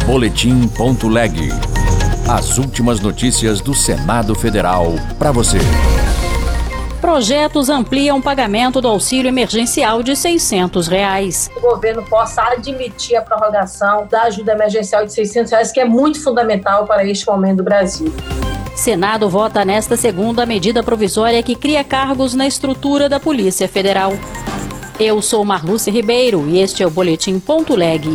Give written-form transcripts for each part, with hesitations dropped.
Boletim.leg. As últimas notícias do Senado Federal para você. Projetos ampliam o pagamento do auxílio emergencial de R$ 600. O governo possa admitir a prorrogação da ajuda emergencial de R$ 600, que é muito fundamental para este momento do Brasil. Senado vota nesta segunda medida provisória que cria cargos na estrutura da Polícia Federal. Eu sou Marluce Ribeiro e este é o Boletim.leg.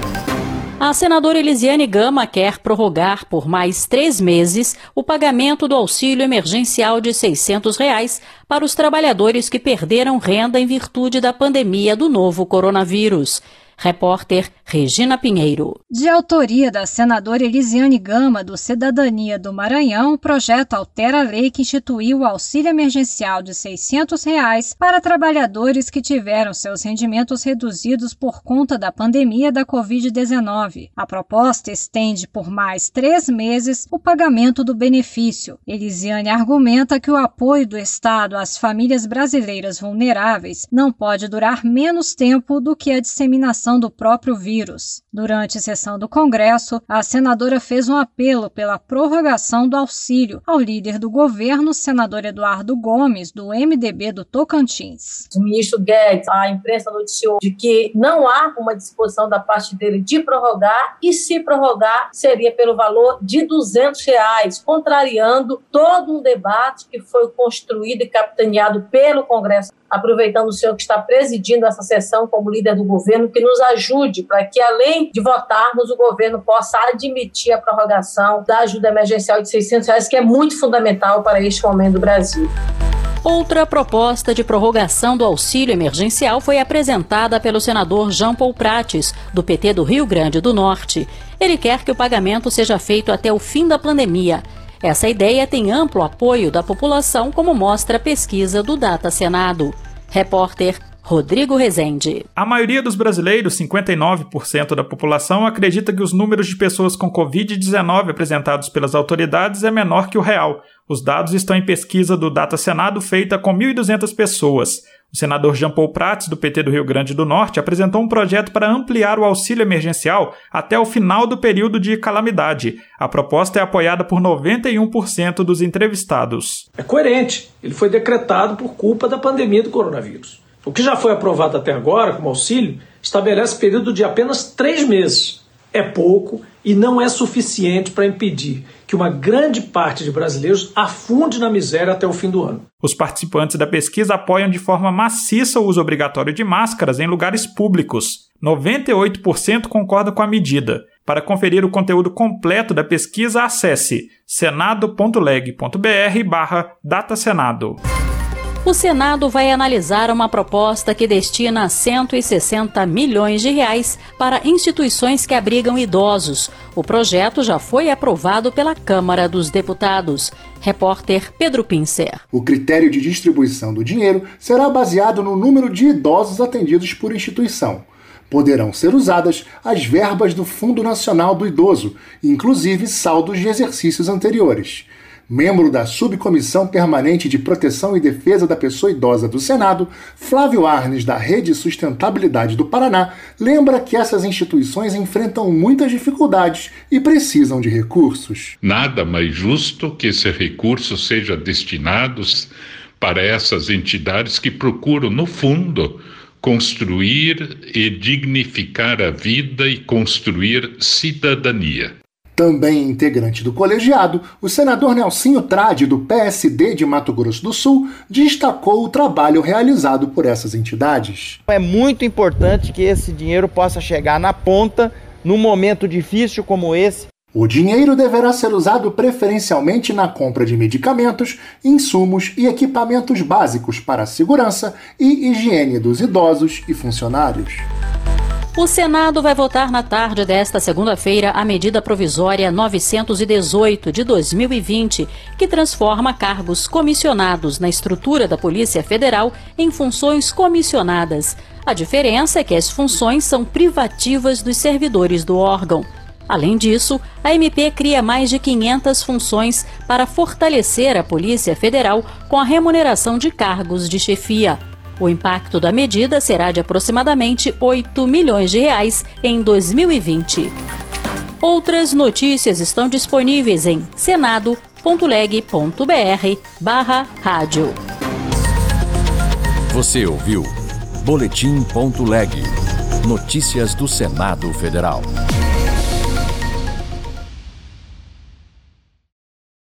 A senadora Elisiane Gama quer prorrogar por mais 3 meses o pagamento do auxílio emergencial de R$ 600 para os trabalhadores que perderam renda em virtude da pandemia do novo coronavírus. Repórter Regina Pinheiro. De autoria da senadora Elisiane Gama, do Cidadania do Maranhão, o projeto altera a lei que instituiu o auxílio emergencial de R$ 600 para trabalhadores que tiveram seus rendimentos reduzidos por conta da pandemia da Covid-19. A proposta estende por mais 3 meses o pagamento do benefício. Elisiane argumenta que o apoio do Estado às famílias brasileiras vulneráveis não pode durar menos tempo do que a disseminação do próprio vírus. Durante a sessão do Congresso, a senadora fez um apelo pela prorrogação do auxílio ao líder do governo, senador Eduardo Gomes, do MDB do Tocantins. O ministro Guedes, a imprensa noticiou de que não há uma disposição da parte dele de prorrogar, e se prorrogar seria pelo valor de R$ 200, contrariando todo um debate que foi construído e capitaneado pelo Congresso. Aproveitando o senhor que está presidindo essa sessão como líder do governo, que nos ajude para que, além de votarmos, o governo possa admitir a prorrogação da ajuda emergencial de R$ 600, que é muito fundamental para este momento do Brasil. Outra proposta de prorrogação do auxílio emergencial foi apresentada pelo senador Jean Paul Prates, do PT do Rio Grande do Norte. Ele quer que o pagamento seja feito até o fim da pandemia. Essa ideia tem amplo apoio da população, como mostra a pesquisa do Data Senado. Repórter Rodrigo Rezende. A maioria dos brasileiros, 59% da população, acredita que os números de pessoas com Covid-19 apresentados pelas autoridades é menor que o real. Os dados estão em pesquisa do Data Senado feita com 1.200 pessoas. O senador Jean Paul Prates, do PT do Rio Grande do Norte, apresentou um projeto para ampliar o auxílio emergencial até o final do período de calamidade. A proposta é apoiada por 91% dos entrevistados. É coerente. Ele foi decretado por culpa da pandemia do coronavírus. O que já foi aprovado até agora, como auxílio, estabelece período de apenas 3 meses. É pouco e não é suficiente para impedir que uma grande parte de brasileiros afunde na miséria até o fim do ano. Os participantes da pesquisa apoiam de forma maciça o uso obrigatório de máscaras em lugares públicos. 98% concordam com a medida. Para conferir o conteúdo completo da pesquisa, acesse senado.leg.br/datasenado. O Senado vai analisar uma proposta que destina R$ 160 milhões para instituições que abrigam idosos. O projeto já foi aprovado pela Câmara dos Deputados. Repórter Pedro Pincer. O critério de distribuição do dinheiro será baseado no número de idosos atendidos por instituição. Poderão ser usadas as verbas do Fundo Nacional do Idoso, inclusive saldos de exercícios anteriores. Membro da Subcomissão Permanente de Proteção e Defesa da Pessoa Idosa do Senado, Flávio Arnes, da Rede Sustentabilidade do Paraná, lembra que essas instituições enfrentam muitas dificuldades e precisam de recursos. Nada mais justo que esse recurso seja destinado para essas entidades que procuram, no fundo, construir e dignificar a vida e construir cidadania. Também integrante do colegiado, o senador Nelsinho Trade, do PSD de Mato Grosso do Sul, destacou o trabalho realizado por essas entidades. É muito importante que esse dinheiro possa chegar na ponta, num momento difícil como esse. O dinheiro deverá ser usado preferencialmente na compra de medicamentos, insumos e equipamentos básicos para a segurança e higiene dos idosos e funcionários. O Senado vai votar na tarde desta segunda-feira a medida provisória 918 de 2020, que transforma cargos comissionados na estrutura da Polícia Federal em funções comissionadas. A diferença é que as funções são privativas dos servidores do órgão. Além disso, a MP cria mais de 500 funções para fortalecer a Polícia Federal com a remuneração de cargos de chefia. O impacto da medida será de aproximadamente R$ 8 milhões em 2020. Outras notícias estão disponíveis em senado.leg.br/rádio. Você ouviu Boletim.leg. Notícias do Senado Federal.